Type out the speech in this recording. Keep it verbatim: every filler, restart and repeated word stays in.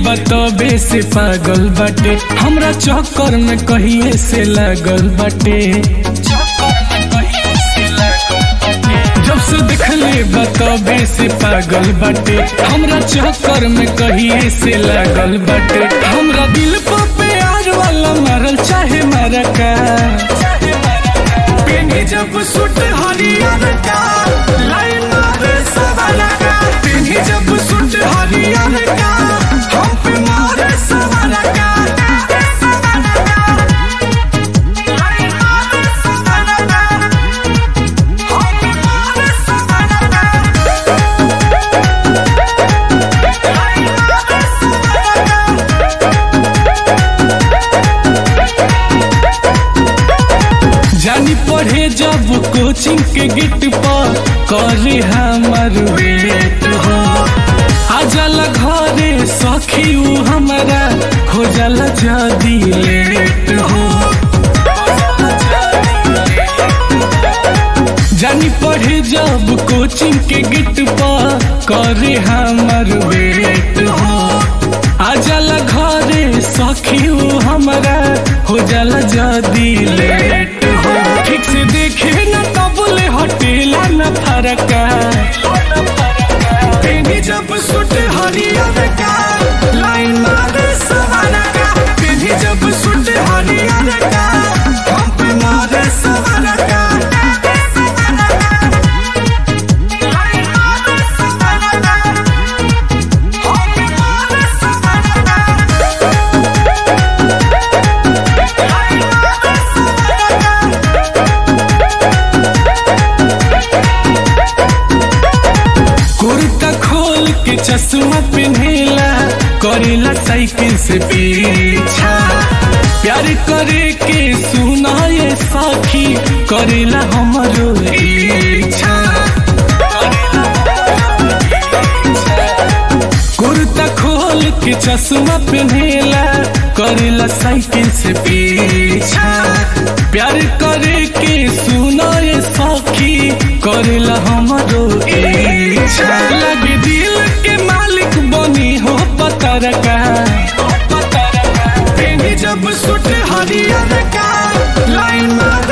बतबे से पागल बाटे, हमरा चक्कर में कहिए से लागल बाटे। जब से देखले बतबे से पागल बाटे, हमरा चक्कर में कहिए से लागल बाटे। हमरा दिल पर प्यार वाला मारल चाहे मारा का, पेनी जब सूट हरियर का, लाइन मारे सवाला का। पेनी जब सूट हरियर का, हम पे मारे सवाला का। लाइन मारे सवाला का, हम पे मारे सवाला का। लाइन मारे सवाला का। जानी पढ़े जब कोचिंग के गेट पर, करे हमर वेट हो। आ जाला घरे सखी उ हमारा, हो जाला जदी लेट हो। जानी पढ़े जब कोचिंग के गेट पर, करे हमर वेट हो। आ जाला घरे सखी उ हमारा, हो जाला जदी लेट हो। ठीक से देखे न तबले हटेला न फरका, पेनी जब सूट हरियर का, लाइन मारे सवाला का। पेनी जब सूट हरियर का, हम पे मारे सवाला का। लाइन मारे सवाला का, हम पे मारे सवाला का। लाइन मारे सवाला का। कुर्ता खोल के चश्मा पहनेला, करेला साइकिल से पीछा। प्यार करे के सुना ये साखी, करेला हमरो इच्छा। कुर्ता खोल के चश्मा पहनेला, करेला साइकिल से पीछा। प्यार करे के सुना ये साखी, करेला हमरो इच्छा। लगे दिल के मालिक बनी हो पतरका, पेनी जब सूट हरियर का, लाइन मारे